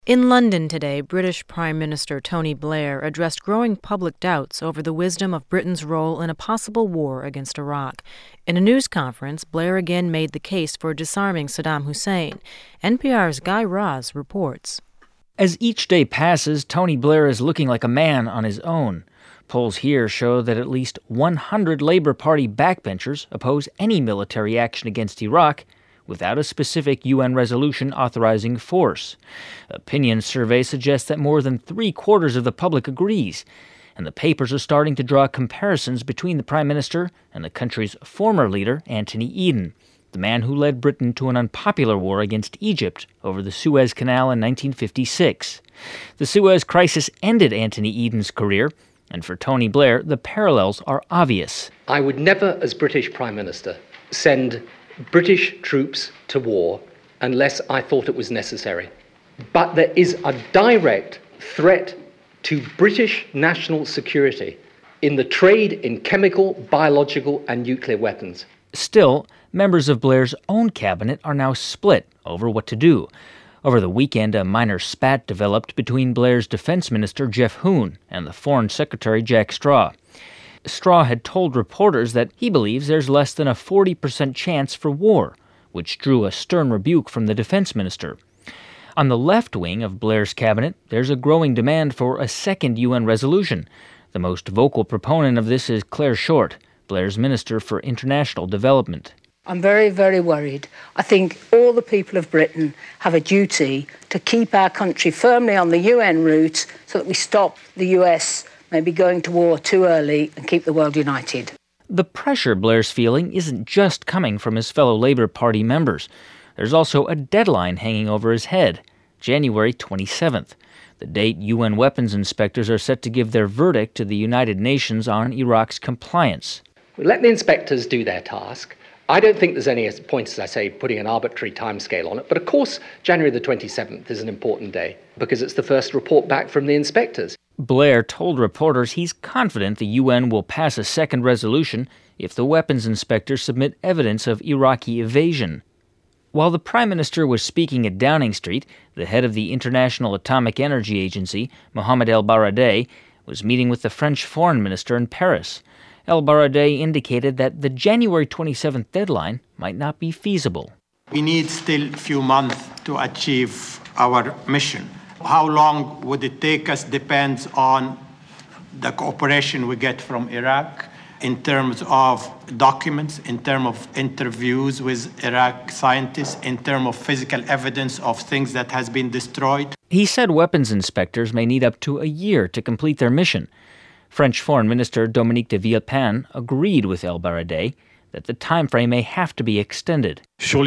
In London today, British Prime Minister Tony Blair addressed growing public doubts over the wisdom of Britain's role in a possible war against Iraq. In a news conference, Blair again made the case for disarming Saddam Hussein. NPR's Guy Raz reports. As each day passes, Tony Blair is looking like a man on his own. Polls here show that at least 100 Labour Party backbenchers oppose any military action against Iraq without a specific UN resolution authorizing force. Opinion surveys suggest that more than three-quarters of the public agrees, and the papers are starting to draw comparisons between the Prime Minister and the country's former leader, Anthony Eden, the man who led Britain to an unpopular war against Egypt over the Suez Canal in 1956. The Suez Crisis ended Anthony Eden's career, and for Tony Blair, the parallels are obvious. I would never, as British Prime Minister, send British troops to war unless I thought it was necessary. But there is a direct threat to British national security in the trade in chemical, biological, and nuclear weapons. Still, members of Blair's own cabinet are now split over what to do. Over the weekend, a minor spat developed between Blair's defense minister, Geoff Hoon, and the foreign secretary, Jack Straw. Straw had told reporters that he believes there's less than a 40% chance for war, which drew a stern rebuke from the defense minister. On the left wing of Blair's cabinet, there's a growing demand for a second UN resolution. The most vocal proponent of this is Claire Short, Blair's Minister for International Development. I'm very, very worried. I think all the people of Britain have a duty to keep our country firmly on the UN route so that we stop the US maybe going to war too early and keep the world united. The pressure Blair's feeling isn't just coming from his fellow Labour Party members. There's also a deadline hanging over his head, January 27th, the date UN weapons inspectors are set to give their verdict to the United Nations on Iraq's compliance. Let the inspectors do their task. I don't think there's any point, as I say, putting an arbitrary timescale on it. But of course, January the 27th is an important day because it's the first report back from the inspectors. Blair told reporters he's confident the UN will pass a second resolution if the weapons inspectors submit evidence of Iraqi evasion. While the Prime Minister was speaking at Downing Street, the head of the International Atomic Energy Agency, Mohamed El Baradei, was meeting with the French Foreign Minister in Paris. El Baradei indicated that the January 27th deadline might not be feasible. We need still a few months to achieve our mission. How long would it take us depends on the cooperation we get from Iraq in terms of documents, in terms of interviews with Iraq scientists, in terms of physical evidence of things that has been destroyed. He said weapons inspectors may need up to a year to complete their mission. French Foreign Minister Dominique de Villepin agreed with El Baradei that the time frame may have to be extended.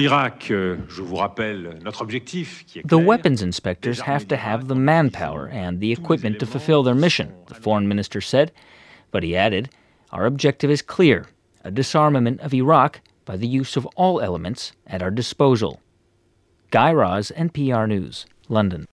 The weapons inspectors have to have the manpower and the equipment to fulfill their mission, the foreign minister said. But he added, our objective is clear, a disarmament of Iraq by the use of all elements at our disposal. Guy Raz, NPR News, London.